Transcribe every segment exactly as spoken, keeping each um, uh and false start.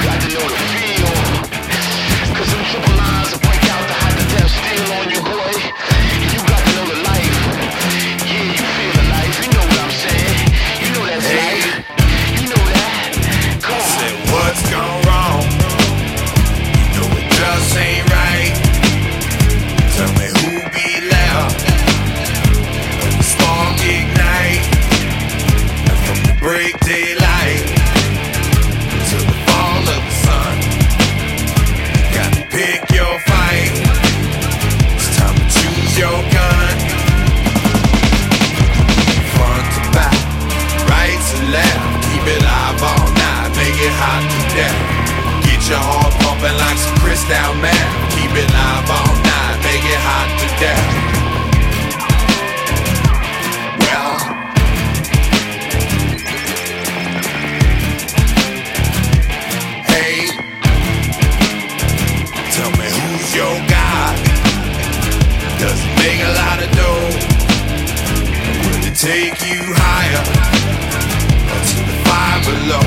got to know the feel. Cause them triple lines will break out the hot to death steel on you, boy. You got to know the life. Yeah, you feel the life. You know what I'm saying. You know that's hey. Life. You know that. Come on. Said what's gone wrong? You know it just ain't right. Tell me who be loud when the spark ignite. And from the break daylight to the fall of the sun, you gotta pick your fight. It's time to choose your gun. Front to back, right to left, keep it live all night, make it hot to death. Get your heart pumping like some crystal meth. Keep it live all night, make it hot to death. Well, hey, tell me who's your God? Does it make a lot of dough? Will it take you higher or to the fire below?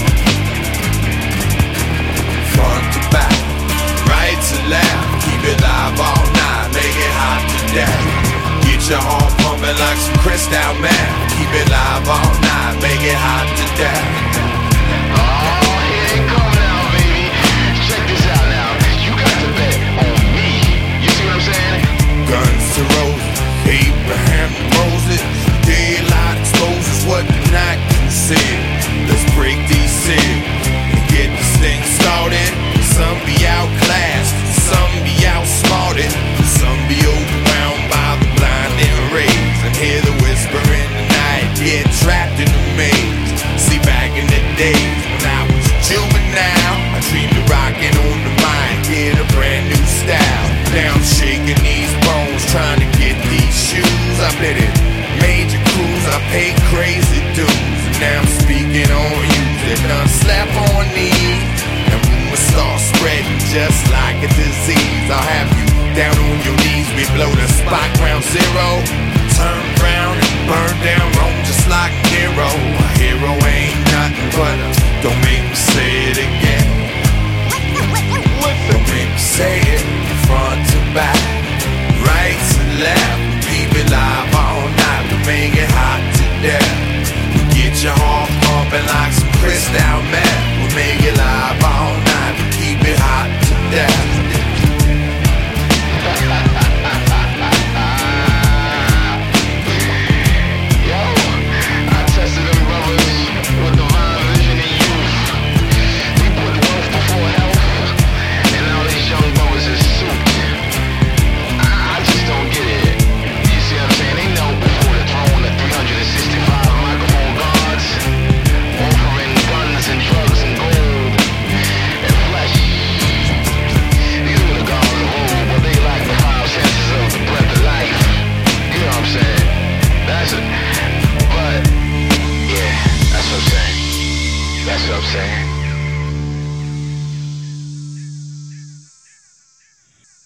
Front to back, right to left, keep it live all night, make it hot to death. Get your heart pumping like some crystal meth. Keep it live all night, make it hot to death. Oh, here they come now, baby. Check this out now. You got to bet on me. You see what I'm saying? Guns to roses, Abraham to Moses. Daylight exposes what the night concealed. Let's break these seals and get this thing started. Some be outclassed, some be outsmarted, some be overwhelmed by the blinding rays, and hear the whisper in the night, get trapped in the maze. See, back in the days when I was a juvenile, I dreamed of rocking on the mic, get a brand new style. Now I'm shaking these bones, trying to get these shoes. I bet it major crews, I paid crazy dues, and now I'm speaking on you that done slap on knees. And rumors start spreading just like a disease. I'll have you down on your knees, we blow the spot ground zero. Turn round and burn down Rome just like Nero. A hero ain't nothing but a, don't make me say it again. Don't make me say it, front to back, right to left. Keep it live all night, we make it hot to death. Get your heart pumping like some crystal meth.